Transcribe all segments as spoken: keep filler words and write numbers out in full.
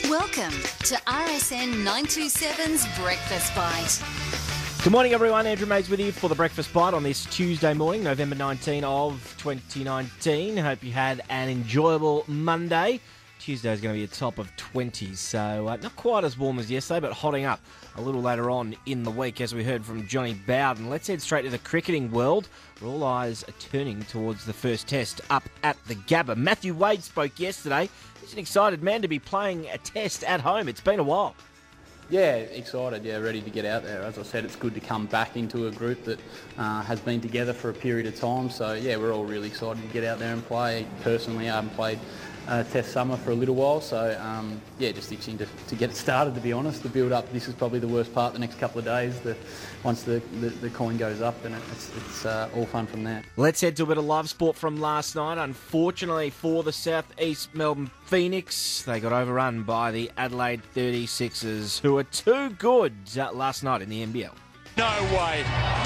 Welcome to R S N nine twenty-seven's Breakfast Bite. Good morning, everyone. Andrew Mays with you for the Breakfast Bite on this Tuesday morning, November nineteenth of twenty nineteen. Hope you had an enjoyable Monday. Tuesday is going to be a top of twenty, so uh, not quite as warm as yesterday, but hotting up a little later on in the week, as we heard from Johnny Bowden. Let's head straight to the cricketing world, where all eyes are turning towards the first test up at the Gabba. Matthew Wade spoke yesterday. He's an excited man to be playing a test at home. It's been a while. Yeah, excited, yeah, ready to get out there. As I said, it's good to come back into a group that uh, has been together for a period of time. So, yeah, we're all really excited to get out there and play. Personally, I haven't played uh, Test Summer for a little while. So, um, yeah, just itching to, to get it started, to be honest. The build-up, this is probably the worst part the next couple of days. The, once the, the, the coin goes up, then it's, it's uh, all fun from there. Let's head to a bit of live sport from last night. Unfortunately for the South East Melbourne Phoenix, they got overrun by the Adelaide thirty-sixers, who were too good uh, last night in the N B L. No way.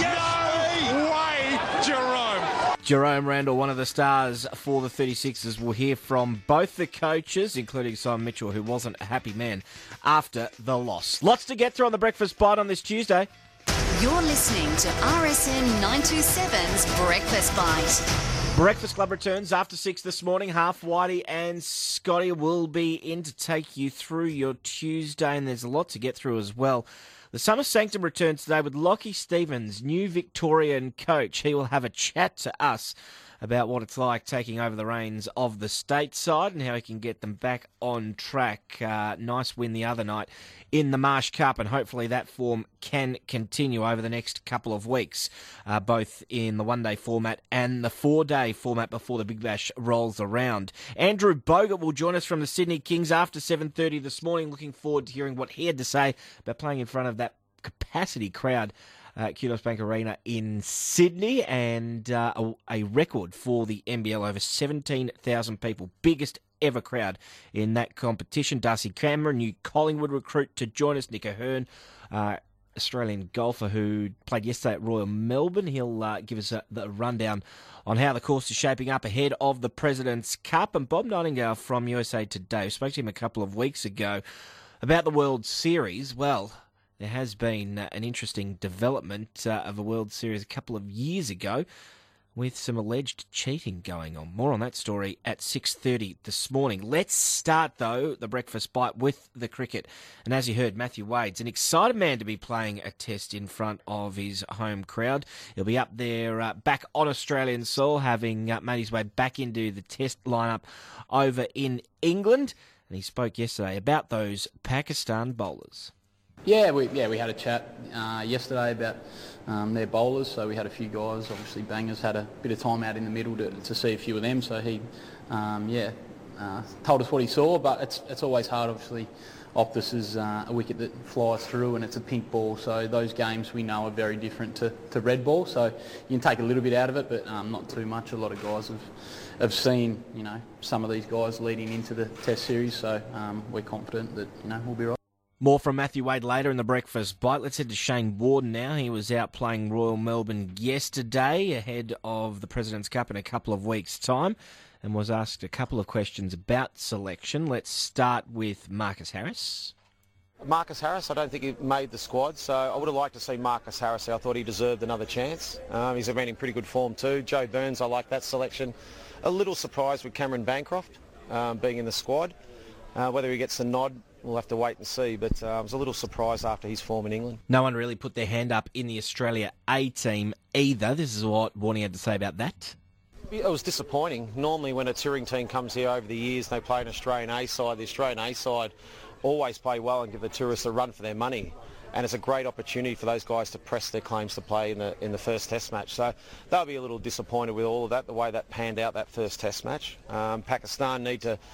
Yes. No way, Jerome. Jerome Randall, one of the stars for the thirty-sixers, will hear from both the coaches, including Simon Mitchell, who wasn't a happy man after the loss. Lots to get through on the Breakfast Bite on this Tuesday. You're listening to R S N nine twenty-seven's Breakfast Bite. Breakfast Club returns after six this morning. Half Whitey and Scotty will be in to take you through your Tuesday, and there's a lot to get through as well. The Summer Sanctum returns today with Lockie Stevens, new Victorian coach. He will have a chat to us about what it's like taking over the reins of the state side and how he can get them back on track. Uh, nice win the other night in the Marsh Cup, and hopefully that form can continue over the next couple of weeks, uh, both in the one-day format and the four-day format before the Big Bash rolls around. Andrew Bogut will join us from the Sydney Kings after seven thirty this morning. Looking forward to hearing what he had to say about playing in front of that capacity crowd at Kudos Bank Arena in Sydney, and uh, a, a record for the N B L, over seventeen thousand people, biggest ever crowd in that competition. Darcy Cameron, new Collingwood recruit, to join us. Nick Ahern, uh, Australian golfer who played yesterday at Royal Melbourne. He'll uh, give us a, the rundown on how the course is shaping up ahead of the President's Cup. And Bob Nightingale from U S A Today, spoke to him a couple of weeks ago about the World Series. Well, there has been uh, an interesting development uh, of a World Series a couple of years ago with some alleged cheating going on. More on that story at six thirty this morning. Let's start, though, the Breakfast Bite with the cricket. And as you heard, Matthew Wade's an excited man to be playing a test in front of his home crowd. He'll be up there uh, back on Australian soil, having uh, made his way back into the test lineup over in England. And he spoke yesterday about those Pakistan bowlers. Yeah, we yeah we had a chat uh, yesterday about um, their bowlers. So we had a few guys. Obviously, Bangers had a bit of time out in the middle to, to see a few of them. So he, um, yeah, uh, told us what he saw. But it's it's always hard. Obviously, Optus is uh, a wicket that flies through, and it's a pink ball. So those games we know are very different to, to red ball. So you can take a little bit out of it, but um, not too much. A lot of guys have have seen you know some of these guys leading into the Test series. So um, we're confident that you know we'll be right. More from Matthew Wade later in the Breakfast Bite. Let's head to Shane Warden now. He was out playing Royal Melbourne yesterday ahead of the President's Cup in a couple of weeks' time, and was asked a couple of questions about selection. Let's start with Marcus Harris. Marcus Harris, I don't think he made the squad, so I would have liked to see Marcus Harris. I thought he deserved another chance. Um, he's been in pretty good form too. Joe Burns, I like that selection. A little surprised with Cameron Bancroft um, being in the squad. Uh, whether he gets the nod, we'll have to wait and see, but uh, I was a little surprised after his form in England. No one really put their hand up in the Australia A team either. This is what Warney had to say about that. It was disappointing. Normally when a touring team comes here over the years, they play an Australian A side. The Australian A side always play well and give the tourists a run for their money. And it's a great opportunity for those guys to press their claims to play in the in the first Test match. So they'll be a little disappointed with all of that, the way that panned out that first Test match. Um, Pakistan need to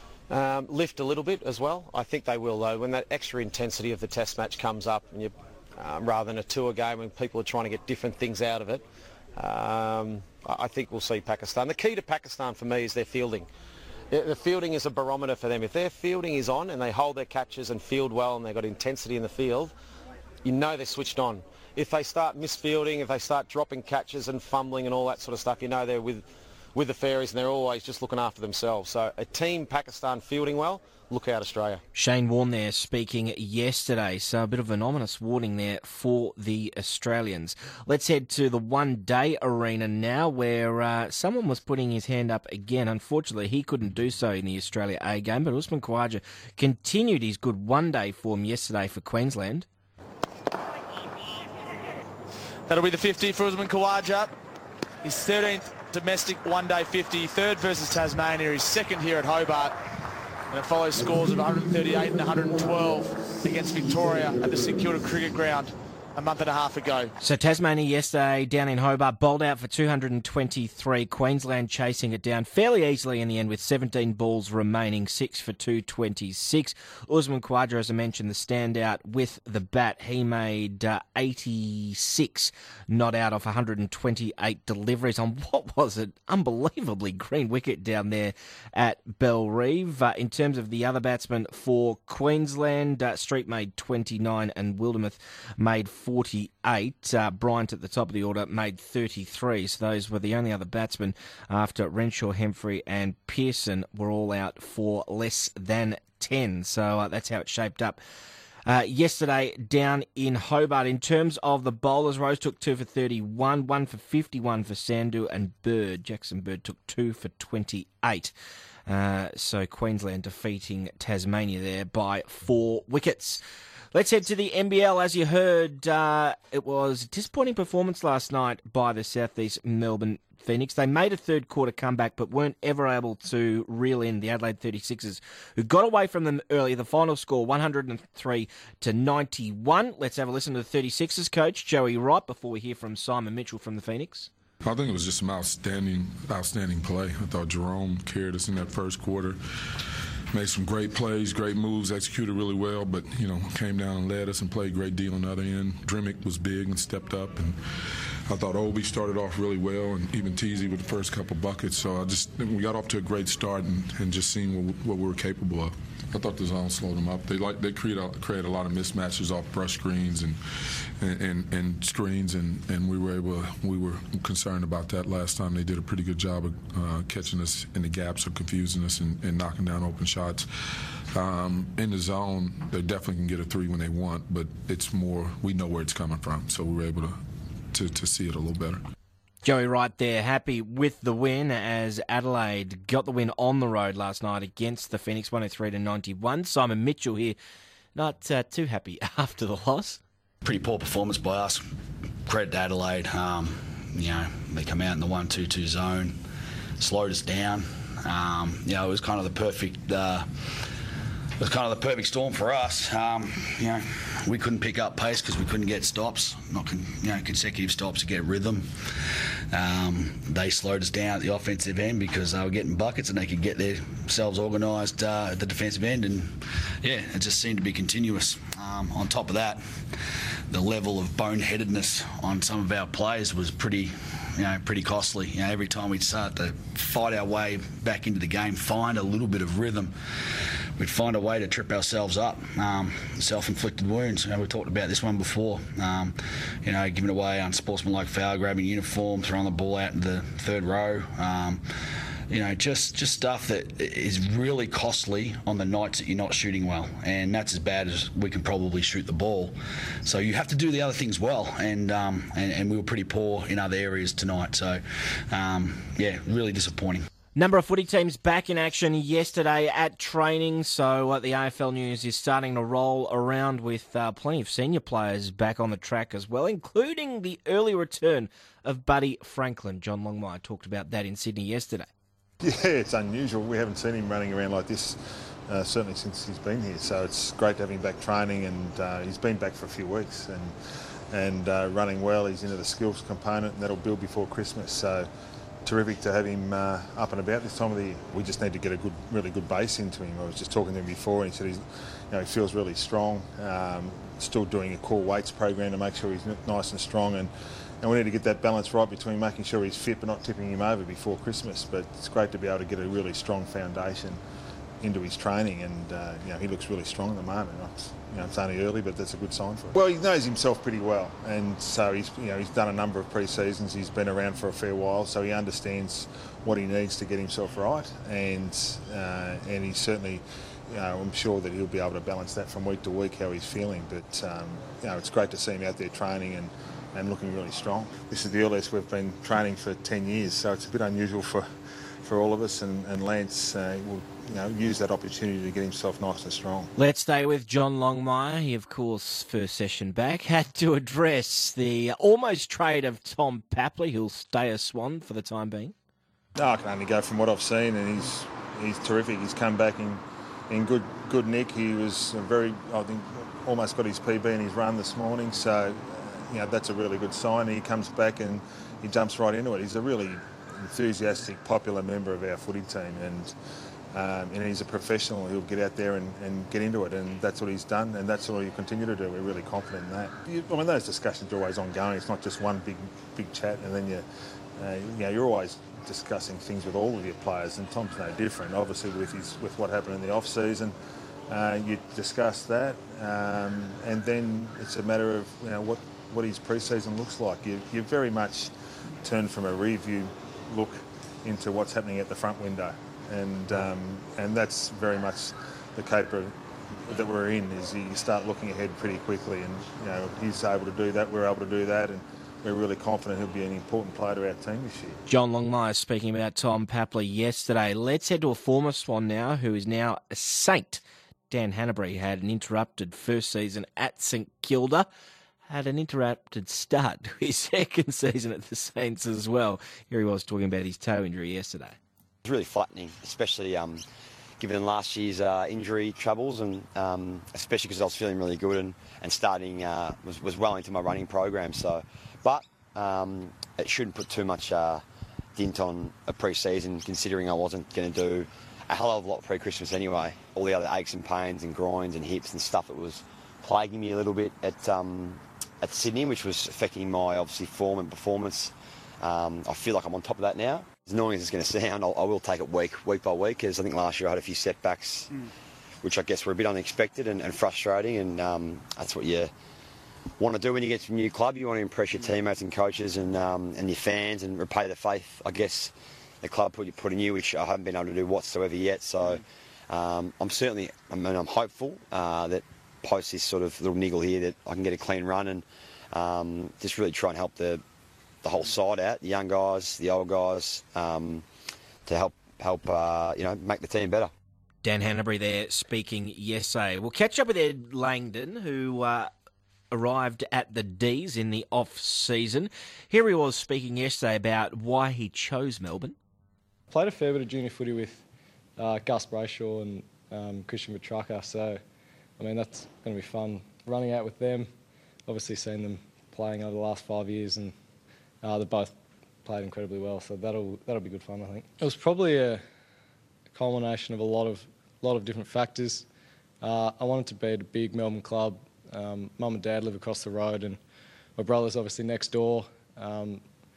Um, lift a little bit as well. I think they will, though. When that extra intensity of the Test match comes up, and you, um, rather than a tour game when people are trying to get different things out of it, um, I think we'll see Pakistan. The key to Pakistan for me is their fielding. The fielding is a barometer for them. If their fielding is on and they hold their catches and field well and they've got intensity in the field, you know they're switched on. If they start misfielding, if they start dropping catches and fumbling and all that sort of stuff, you know they're with with the fairies, and they're always just looking after themselves. So a team Pakistan fielding well, look out Australia. Shane Warne there speaking yesterday, so a bit of an ominous warning there for the Australians. Let's head to the one-day arena now, where uh, someone was putting his hand up again. Unfortunately, he couldn't do so in the Australia A game, but Usman Khawaja continued his good one-day form yesterday for Queensland. That'll be the fifty for Usman Khawaja. His thirteenth domestic one-day fifty, third versus Tasmania, his second here at Hobart. And it follows scores of one thirty-eight and one twelve against Victoria at the St Kilda Cricket Ground a month and a half ago. So Tasmania yesterday down in Hobart bowled out for two hundred twenty-three. Queensland chasing it down fairly easily in the end with seventeen balls remaining, six for two twenty-six. Usman Khawaja, as I mentioned, the standout with the bat. He made uh, eighty-six not out of one hundred twenty-eight deliveries on what was an unbelievably green wicket down there at Bellerive. Uh, in terms of the other batsmen for Queensland, uh, Street made twenty-nine and Wildermuth made forty-eight. Uh, Bryant at the top of the order made thirty-three. So those were the only other batsmen after Renshaw, Hemfrey and Pearson were all out for less than ten. So uh, that's how it shaped up Uh, yesterday down in Hobart. In terms of the bowlers, Rose took two for thirty-one, one for fifty-one for Sandhu, and Bird, Jackson Bird, took two for twenty-eight. Uh, so Queensland defeating Tasmania there by four wickets. Let's head to the N B L. As you heard, uh, it was a disappointing performance last night by the Southeast Melbourne Phoenix. They made a third quarter comeback but weren't ever able to reel in the Adelaide thirty-sixers, who got away from them early. The final score, one hundred three to ninety-one. Let's have a listen to the thirty-sixers coach, Joey Wright, before we hear from Simon Mitchell from the Phoenix. I think it was just some outstanding, outstanding play. I thought Jerome carried us in that first quarter. Made some great plays, great moves, executed really well, but, you know, came down and led us and played a great deal on the other end. Drimmick was big and stepped up, and I thought Obi started off really well, and even Teasy with the first couple buckets. So I just, we got off to a great start and, and just seeing what, what we were capable of. I thought the zone slowed them up. They like they create a, create a lot of mismatches off brush screens and and, and, and screens, and, and we were able. We were concerned about that last time. They did a pretty good job of uh, catching us in the gaps, or confusing us, and, and knocking down open shots. Um, in the zone, they definitely can get a three when they want, but it's more we know where it's coming from, so we were able to to, to see it a little better. Joey Wright there, happy with the win as Adelaide got the win on the road last night against the Phoenix, one oh three to ninety-one. Simon Mitchell here, not uh, too happy after the loss. Pretty poor performance by us. Credit to Adelaide. Um, you know, they come out in the one two two zone, slowed us down. Um, you know, it was kind of the perfect. Uh, It was kind of the perfect storm for us. Um, you know, we couldn't pick up pace because we couldn't get stops, not con- you know consecutive stops to get rhythm. Um, they slowed us down at the offensive end because they were getting buckets and they could get themselves organised uh, at the defensive end, and yeah, it just seemed to be continuous. Um, on top of that, the level of boneheadedness on some of our players was pretty. You know, pretty costly. You know, every time we'd start to fight our way back into the game, find a little bit of rhythm, we'd find a way to trip ourselves up. Um, self-inflicted wounds. You know, we talked about this one before. Um, you know, giving away unsportsmanlike foul, grabbing uniform, throwing the ball out in the third row. Um, you know, just just stuff that is really costly on the nights that you're not shooting well, and that's as bad as we can probably shoot the ball. So you have to do the other things well, and um, and, and we were pretty poor in other areas tonight. So, um, yeah, really disappointing. Number of footy teams back in action yesterday at training, so uh, the A F L news is starting to roll around with uh, plenty of senior players back on the track as well, including the early return of Buddy Franklin. John Longmire talked about that in Sydney yesterday. Yeah, it's unusual. We haven't seen him running around like this uh, certainly since he's been here. So it's great to have him back training, and uh, he's been back for a few weeks and and uh, running well. He's into the skills component, and that'll build before Christmas. So terrific to have him uh, up and about this time of the year. We just need to get a good, really good base into him. I was just talking to him before, and he said he's, you know, he feels really strong. Um, still doing a core weights program to make sure he's nice and strong, and. And we need to get that balance right between making sure he's fit but not tipping him over before Christmas. But it's great to be able to get a really strong foundation into his training, and uh, you know, he looks really strong at the moment. It's, you know, it's only early, but that's a good sign for him. Well, he knows himself pretty well, and so he's you know he's done a number of pre-seasons. He's been around for a fair while, so he understands what he needs to get himself right, and uh, and he's certainly. You know, I'm sure that he'll be able to balance that from week to week, how he's feeling. But um, you know, it's great to see him out there training and, and looking really strong. This is the earliest we've been training for ten years, so it's a bit unusual for, for all of us. And, and Lance uh, will you know use that opportunity to get himself nice and strong. Let's stay with John Longmire. He, of course, first session back, had to address the almost trade of Tom Papley, who'll stay a Swan for the time being. No, I can only go from what I've seen, and he's he's terrific. He's come back in. In good good nick. He was very, I think, almost got his P B in his run this morning, so uh, you know that's a really good sign. He comes back and he jumps right into it. He's a really enthusiastic, popular member of our footy team, and um, and he's a professional. He'll get out there and, and get into it, and that's what he's done, and that's what he'll continue to do. We're really confident in that. You, I mean, those discussions are always ongoing. It's not just one big big chat, and then you, uh, you know, you're always discussing things with all of your players, and Tom's no different. Obviously, with his with what happened in the off season, uh, you discuss that, um, and then it's a matter of you know what what his pre-season looks like. You you very much turn from a review look into what's happening at the front window, and um, and that's very much the caper that we're in. Is you start looking ahead pretty quickly, and you know he's able to do that. We're able to do that, and we're really confident he'll be an important player to our team this year. John Longmire speaking about Tom Papley yesterday. Let's head to a former Swan now, who is now a Saint. Dan Hanbury had an interrupted first season at St Kilda, had an interrupted start to his second season at the Saints as well. Here he was talking about his toe injury yesterday. It's really flattening, especially um, given last year's uh, injury troubles, and um, especially because I was feeling really good and, and starting uh, was, was well into my running program. So. But um, it shouldn't put too much uh, dint on a pre-season, considering I wasn't going to do a hell of a lot pre-Christmas anyway. All the other aches and pains and grinds and hips and stuff that was plaguing me a little bit at um, at Sydney, which was affecting my, obviously, form and performance. Um, I feel like I'm on top of that now. As annoying as it's going to sound, I'll, I will take it week, week by week, because I think last year I had a few setbacks, mm. which I guess were a bit unexpected and, and frustrating, and um, that's what you want to do when you get to a new club. You want to impress your teammates and coaches and um, and your fans and repay the faith, I guess, the club put, put in you, which I haven't been able to do whatsoever yet. So um, I'm certainly, I mean, I'm hopeful uh, that post this sort of little niggle here that I can get a clean run and um, just really try and help the the whole side out, the young guys, the old guys, um, to help help uh, you know make the team better. Dan Hanbury there speaking yesterday. We'll catch up with Ed Langdon, who Uh, arrived at the D's in the off-season. Here he was speaking yesterday about why he chose Melbourne. Played a fair bit of junior footy with uh, Gus Brayshaw and um, Christian Petrarca, so I mean that's going to be fun running out with them. Obviously seen them playing over the last five years, and uh, they both played incredibly well, so that'll that'll be good fun, I think. It was probably a, a culmination of a lot of lot of different factors. Uh, I wanted to be at a big Melbourne club. Um, Mum and Dad live across the road, and my brother's obviously next door. Um,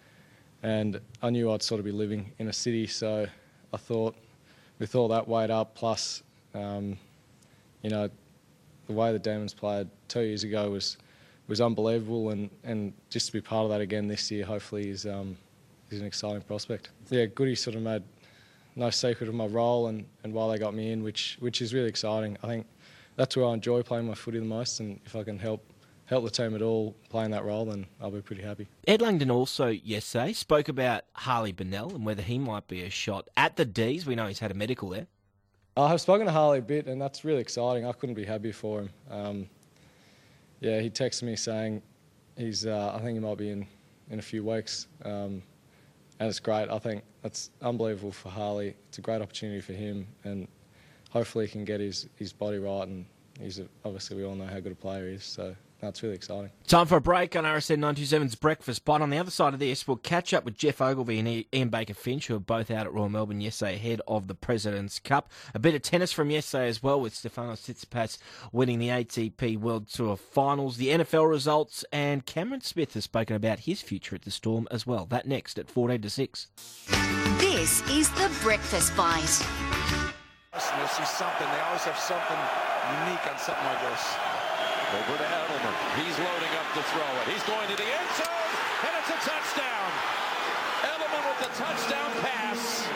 and I knew I'd sort of be living in a city, so I thought, with all that weight up, plus, um, you know, the way the Demons played two years ago was was unbelievable, and, and just to be part of that again this year, hopefully, is um, is an exciting prospect. Yeah, Goody sort of made no secret of my role and, and why they got me in, which which is really exciting. I think that's where I enjoy playing my footy the most, and if I can help help the team at all playing that role, then I'll be pretty happy. Ed Langdon also yesterday spoke about Harley Bennell and whether he might be a shot at the D's. We know he's had a medical there. I have spoken to Harley a bit, and that's really exciting. I couldn't be happier for him. Um, yeah, he texted me saying he's. Uh, I think he might be in in a few weeks, um, and it's great. I think that's unbelievable for Harley. It's a great opportunity for him, and hopefully he can get his, his body right, and he's a, obviously we all know how good a player he is, so that's really exciting. Time for a break on R S N nine twenty-seven's Breakfast Pod. On the other side of this, we'll catch up with Jeff Ogilvy and Ian Baker-Finch, who are both out at Royal Melbourne yesterday ahead of the President's Cup. A bit of tennis from yesterday as well, with Stefanos Tsitsipas winning the A T P World Tour Finals, the N F L results, and Cameron Smith has spoken about his future at the Storm as well. That next at fourteen to six. This is The Breakfast Bite. You'll see something. They always have something unique on something like this. Over to Edelman. He's loading up to throw it. He's going to the end zone, and it's a touchdown. Edelman with the touchdown pass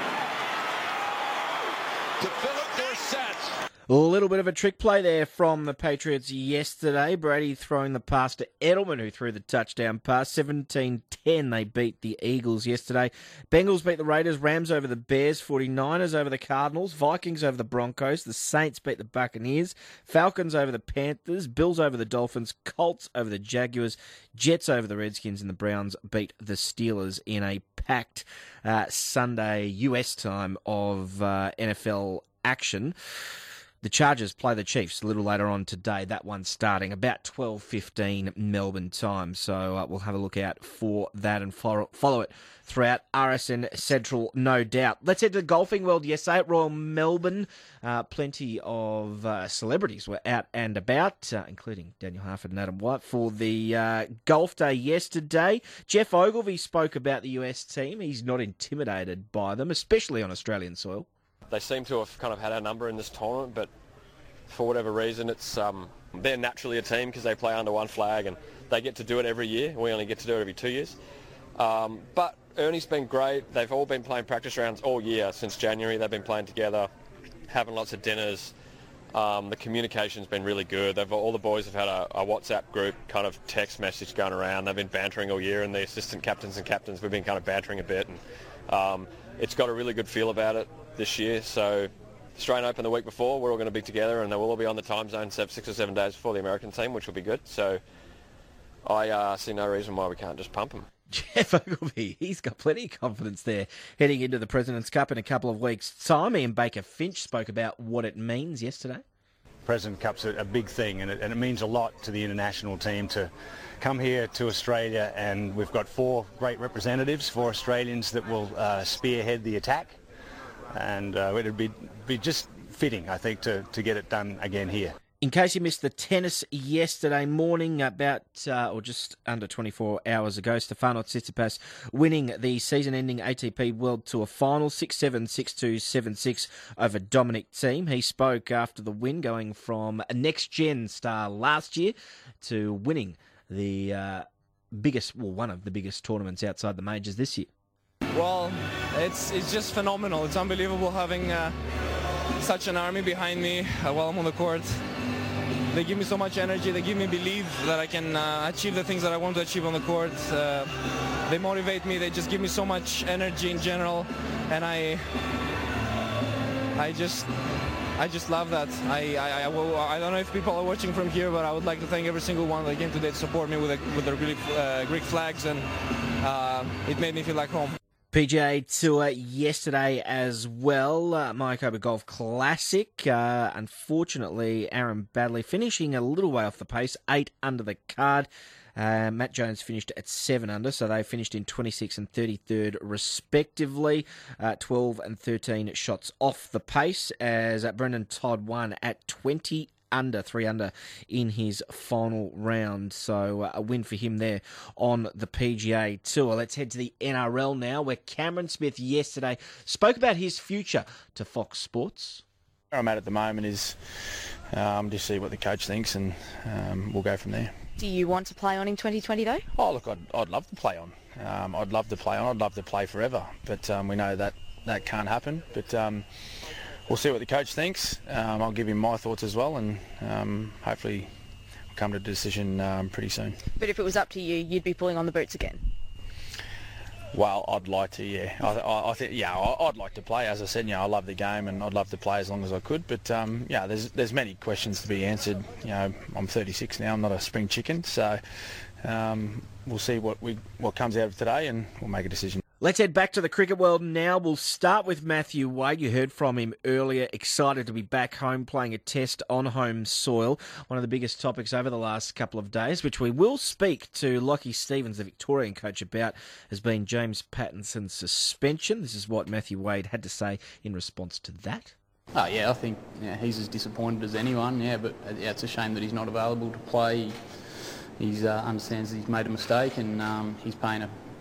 to Philip Dorsett. A little bit of a trick play there from the Patriots yesterday. Brady throwing the pass to Edelman, who threw the touchdown pass. seventeen ten, they beat the Eagles yesterday. Bengals beat the Raiders. Rams over the Bears. forty-niners over the Cardinals. Vikings over the Broncos. The Saints beat the Buccaneers. Falcons over the Panthers. Bills over the Dolphins. Colts over the Jaguars. Jets over the Redskins. And the Browns beat the Steelers in a packed uh, Sunday U S time of uh, N F L action. The Chargers play the Chiefs a little later on today. That one starting about twelve fifteen Melbourne time. So uh, we'll have a look out for that and follow, follow it throughout R S N Central, no doubt. Let's head to the golfing world yesterday at Royal Melbourne. Uh, plenty of uh, celebrities were out and about, uh, including Daniel Harford and Adam White, for the uh, golf day yesterday. Jeff Ogilvy spoke about the U S team. He's not intimidated by them, especially on Australian soil. They seem to have kind of had our number in this tournament, but for whatever reason, it's um, they're naturally a team because they play under one flag and they get to do it every year. We only get to do it every two years. Um, but Ernie's been great. They've all been playing practice rounds all year since January. They've been playing together, having lots of dinners. Um, the communication's been really good. They've, all the boys have had a, a WhatsApp group kind of text message going around. They've been bantering all year, and the assistant captains and captains, we've been kind of bantering a bit. And um, it's got a really good feel about it this year. So Australian Open the week before, we're all going to be together, and they will all be on the time zone six or seven days before the American team, which will be good. So I uh, see no reason why we can't just pump them. Jeff Ogilvy, he's got plenty of confidence there heading into the President's Cup in a couple of weeks' time. Ian Baker Finch spoke about what it means yesterday. President Cup's a, a big thing, and it, and it means a lot to the international team to come here to Australia, and we've got four great representatives, four Australians that will uh, spearhead the attack, and uh, it'd be, be just fitting, I think, to, to get it done again here. In case you missed the tennis yesterday morning, about uh, or just under twenty-four hours ago, Stefanos Tsitsipas winning the season-ending A T P World Tour final, six seven, six two, seven six over Dominic Thiem. He spoke after the win, going from a next-gen star last year to winning the uh, biggest, well, one of the biggest tournaments outside the majors this year. Well, it's it's just phenomenal. It's unbelievable having uh, such an army behind me uh, while I'm on the court. They give me so much energy. They give me belief that I can uh, achieve the things that I want to achieve on the court. Uh, they motivate me. They just give me so much energy in general, and I, I just, I just love that. I, I, I, will, I don't know if people are watching from here, but I would like to thank every single one that came today to support me with, a, with their Greek, uh, Greek flags, and uh, it made me feel like home. P G A Tour yesterday as well, uh, Mayakoba Golf Classic. Uh, unfortunately, Aaron Baddeley finishing a little way off the pace, eight under the card. Uh, Matt Jones finished at seven under, so they finished in twenty-sixth and thirty-third respectively. Uh, twelve and thirteen shots off the pace, as uh, Brendan Todd won at twenty under, three under in his final round. So uh, a win for him there on the P G A Tour. Let's head to the N R L now, where Cameron Smith yesterday spoke about his future to Fox Sports. Where I'm at at the moment is um, just see what the coach thinks, and um, we'll go from there. Do you want to play on in twenty twenty though? Oh look, I'd, I'd love to play on. Um, I'd love to play on. I'd love to play forever, but um, we know that that can't happen. But um, we'll see what the coach thinks. Um, I'll give him my thoughts as well, and um, hopefully we'll come to a decision um, pretty soon. But if it was up to you, you'd be pulling on the boots again? Well, I'd like to, yeah. I, I, I think, yeah, I'd like to play. As I said, you know, I love the game, and I'd love to play as long as I could. But um, yeah, there's there's many questions to be answered. You know, I'm thirty-six now. I'm not a spring chicken, so um, we'll see what we what comes out of today, and we'll make a decision. Let's head back to the cricket world now. We'll start with Matthew Wade. You heard from him earlier. Excited to be back home playing a test on home soil. One of the biggest topics over the last couple of days, which we will speak to Lockie Stevens, the Victorian coach, about, has been James Pattinson's suspension. This is what Matthew Wade had to say in response to that. Oh yeah, I think yeah, he's as disappointed as anyone. Yeah, but yeah, it's a shame that he's not available to play. He uh, understands that he's made a mistake, and um, he's paying a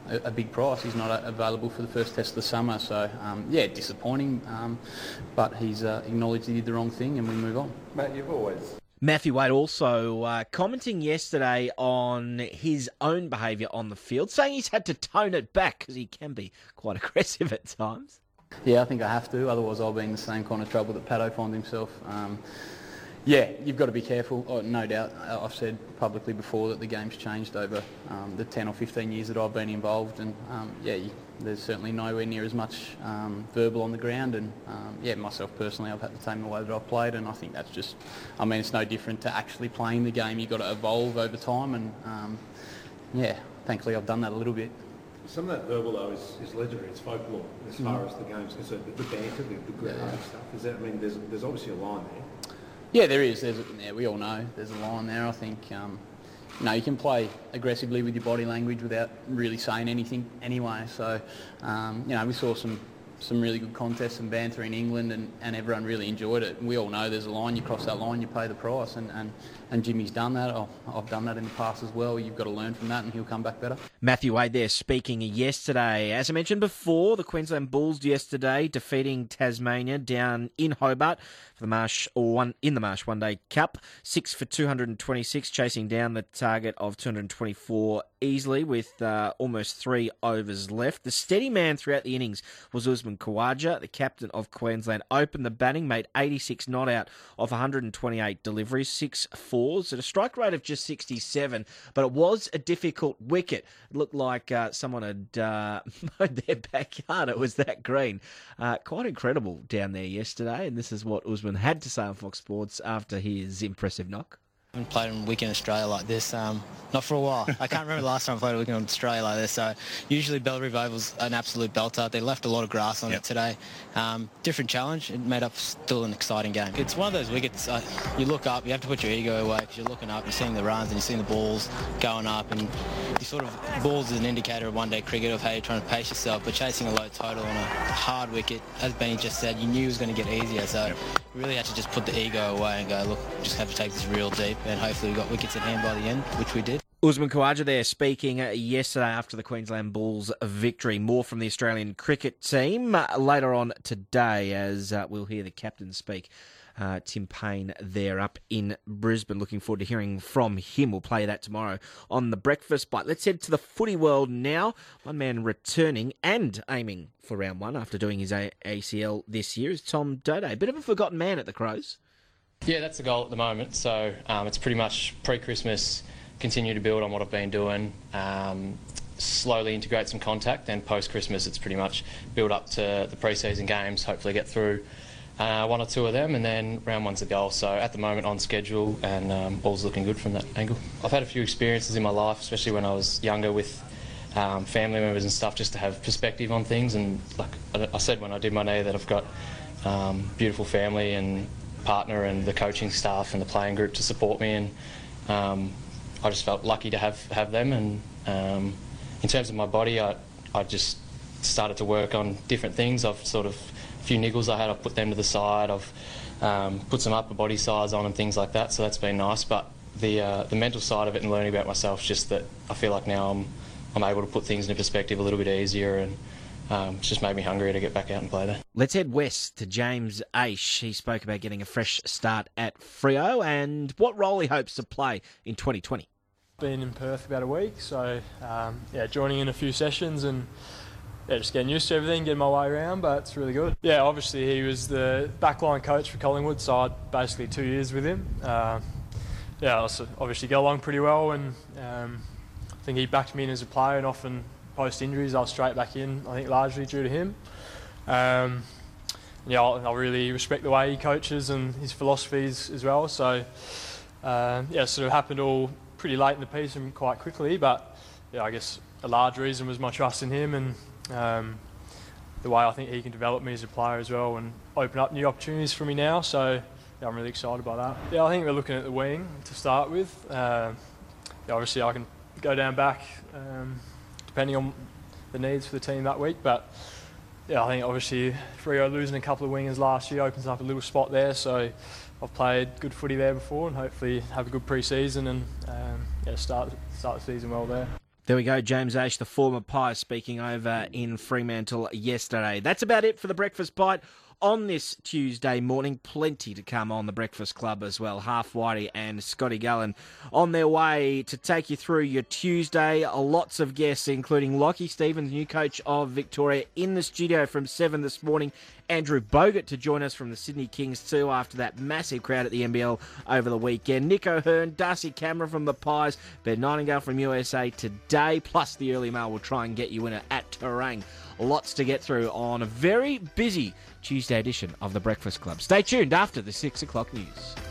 a, a big price. He's not uh, available for the first test of the summer, so um, yeah, disappointing. Um, but he's uh, acknowledged he did the wrong thing, and we move on. Mate, you've always. Matthew Wade also uh, commenting yesterday on his own behaviour on the field, saying he's had to tone it back because he can be quite aggressive at times. Yeah, I think I have to, otherwise I'll be in the same kind of trouble that Pato finds himself. Um, yeah, you've got to be careful. Oh, no doubt, I've said publicly before that the game's changed over um, the ten or fifteen years that I've been involved, and um, yeah, you, there's certainly nowhere near as much um, verbal on the ground, and um, yeah, myself personally, I've had to tame the way that I've played, and I think that's just, I mean, it's no different to actually playing the game. You've got to evolve over time, and um, yeah, thankfully I've done that a little bit. Some of that verbal though is, is legendary. It's folklore as far mm. as the game's concerned. The banter, the, the grit yeah. stuff. Is that? I mean, there's there's obviously a line there. Yeah, there is. There's, yeah, we all know there's a line there. I think um, you know, you can play aggressively with your body language without really saying anything anyway. So um, you know, we saw some some really good contests and banter in England, and, and everyone really enjoyed it. And we all know there's a line. You cross that line, you pay the price. And, and, and Jimmy's done that. Oh, I've done that in the past as well. You've got to learn from that, and he'll come back better. Matthew Wade there speaking yesterday. As I mentioned before, the Queensland Bulls yesterday defeating Tasmania down in Hobart for the Marsh or one in the Marsh One Day Cup, six for two hundred twenty-six, chasing down the target of two hundred twenty-four easily with uh, almost three overs left. The steady man throughout the innings was Usman Khawaja, the captain of Queensland. Opened the batting, made eighty-six not out of one hundred twenty-eight deliveries, six fours at a strike rate of just sixty-seven. But it was a difficult wicket. It looked like uh, someone had uh, mowed their backyard. It was that green. Uh, quite incredible down there yesterday, and this is what Usman had to say on Fox Sports after his impressive knock. I haven't played a wicket in Australia like this, um, not for a while. I can't remember the last time I played a wicket in Australia like this. So usually Bellerive Oval's an absolute belter. They left a lot of grass on yep. it today. Um, different challenge. It made up still an exciting game. It's one of those wickets, uh, you look up, you have to put your ego away because you're looking up, you're seeing the runs and you're seeing the balls going up, and you sort of, balls is an indicator of one-day cricket of how you're trying to pace yourself, but chasing a low total on a hard wicket, as Benny just said, you knew it was going to get easier. So yep. you really had to just put the ego away and go, look, just have to take this real deep, and hopefully we got wickets in hand by the end, which we did. Usman Khawaja there speaking yesterday after the Queensland Bulls victory. More from the Australian cricket team later on today, as uh, we'll hear the captain speak. Uh, Tim Payne there up in Brisbane. Looking forward to hearing from him. We'll play that tomorrow on the Breakfast Bite. Let's head to the footy world now. One man returning and aiming for round one after doing his A C L this year is Tom Doedee. A bit of a forgotten man at the Crows. Yeah, that's the goal at the moment. So um, it's pretty much pre-Christmas, continue to build on what I've been doing, um, slowly integrate some contact, then post-Christmas it's pretty much build up to the pre-season games, hopefully get through uh, one or two of them, and then round one's the goal. So at the moment on schedule, and um, all's looking good from that angle. I've had a few experiences in my life, especially when I was younger with um, family members and stuff, just to have perspective on things. And like I said when I did my knee, that I've got um, beautiful family and partner and the coaching staff and the playing group to support me, and um, I just felt lucky to have have them. And um, in terms of my body, I I just started to work on different things. I've sort of a few niggles I had, I've put them to the side. I've um, put some upper body size on and things like that. So that's been nice. But the uh, the mental side of it and learning about myself, just that I feel like now I'm I'm able to put things into perspective a little bit easier, and Um, it's just made me hungry to get back out and play there. Let's head west to James Aish. He spoke about getting a fresh start at Freo and what role he hopes to play in twenty twenty. Been in Perth about a week, so um, yeah, joining in a few sessions and yeah, just getting used to everything, getting my way around, but it's really good. Yeah, obviously he was the backline coach for Collingwood, so I had basically two years with him. Uh, yeah, I also obviously get along pretty well, and um, I think he backed me in as a player, and often post injuries I was straight back in, I think largely due to him. Um, yeah, I, I really respect the way he coaches and his philosophies as well, so uh, yeah, it sort of happened all pretty late in the piece and quite quickly, but yeah, I guess a large reason was my trust in him, and um, the way I think he can develop me as a player as well and open up new opportunities for me now, so yeah, I'm really excited about that. Yeah, I think we're looking at the wing to start with. Uh, yeah, obviously I can go down back um, depending on the needs for the team that week, but yeah, I think obviously Freo losing a couple of wingers last year opens up a little spot there, so I've played good footy there before and hopefully have a good pre-season and um, yeah, start, start the season well there. There we go, James Aish, the former Pies, speaking over in Fremantle yesterday. That's about it for the Breakfast Bite on this Tuesday morning. Plenty to come on the Breakfast Club as well. Half Whitey and Scotty Gallen on their way to take you through your Tuesday. Lots of guests, including Lockie Stevens, new coach of Victoria, in the studio from seven this morning. Andrew Bogut to join us from the Sydney Kings too after that massive crowd at the N B L over the weekend. Nick O'Hearn, Darcy Cameron from the Pies, Ben Nightingale from U S A Today, plus the early mail will try and get you in it at Terang. Lots to get through on a very busy Tuesday edition of the Breakfast Club. Stay tuned after the six o'clock news.